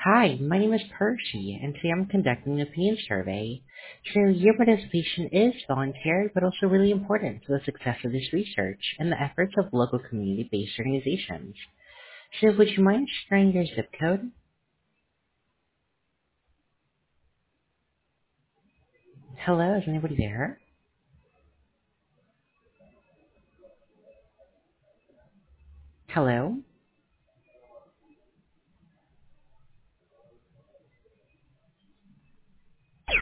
Hi, my name is Percy, and today I'm conducting an opinion survey. So your participation is voluntary, but also really important to the success of this research and the efforts of local community-based organizations. So would you mind sharing your zip code? Hello, is anybody there? Hello?